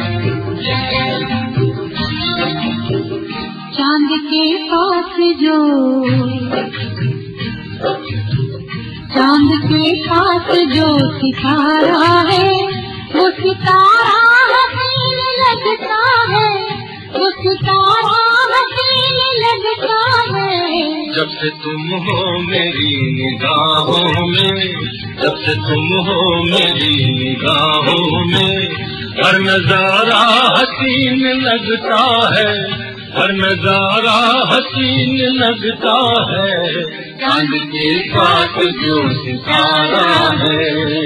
चांद के पास जो सितारा है वो सितारा हसीन लगता है, वो सितारा हसीन लगता है। जब से तुम हो मेरी निगाहों में, जब से तुम हो मेरी निगाहों में, हर नजारा हसीन लगता है, हर नजारा हसीन लगता है। चांद के पास जो सितारा है।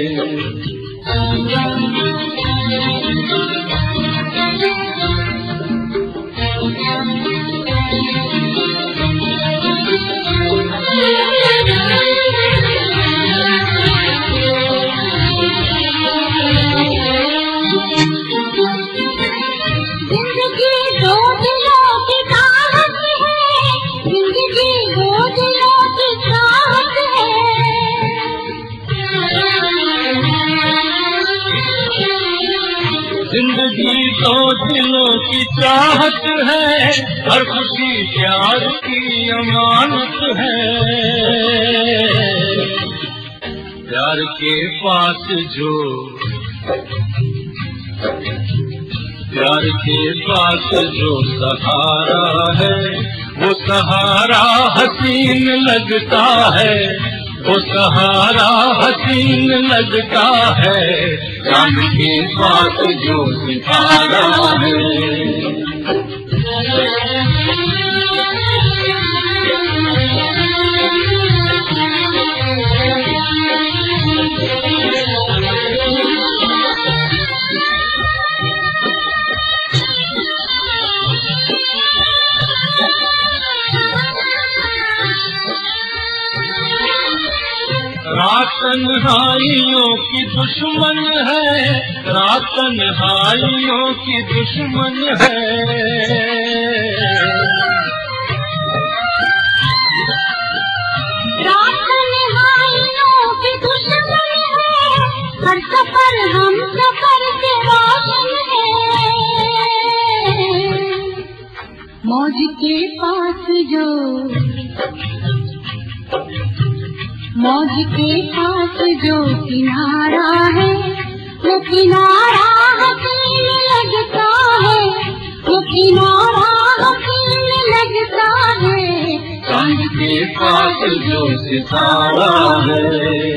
जिंदगी तो दिलों की चाहत है, हर खुशी प्यार की अमानत है। प्यार के पास जो, प्यार के पास जो सहारा है, वो सहारा हसीन लगता है, वो सहारा हसीन लगता है। चांद के पास जो सितारा है। रात तन्हाइयों की दुश्मन है, रात तन्हाइयों की दुश्मन है। रात तन्हाइयों की दुश्मन है, हर सफर हम सफर के रोशन है। मौज के पास जो, मौज के पास जो किनारा है, वो किनारा हसीन लगता है, वो किनारा हसीन लगता है। चांद के पास जो सितारा है।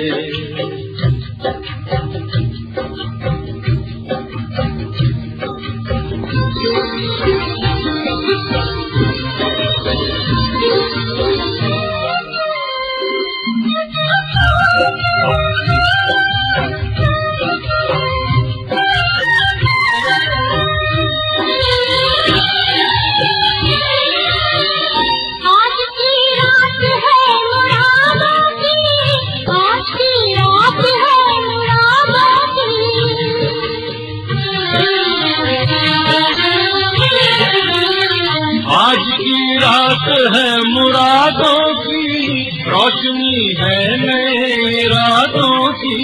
आज की रात है मुरादों की, रोशनी है नए रातों की।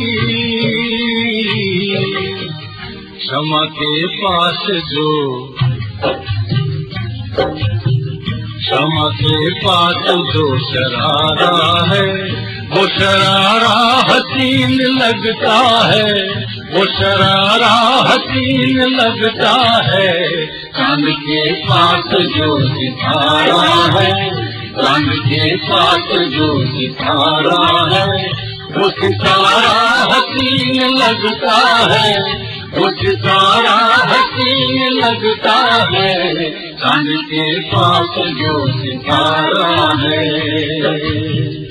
क्षमा के पास जो, क्षमा के पास जो शरारा है, वो शरारा हसीन लगता है, वो शरारा हसीन लगता है। चांद के पास जो सितारा है, चांद के पास जो सितारा है, वो सितारा हसीन लगता है, वो सितारा हसीन लगता है। चांद के पास जो सितारा है।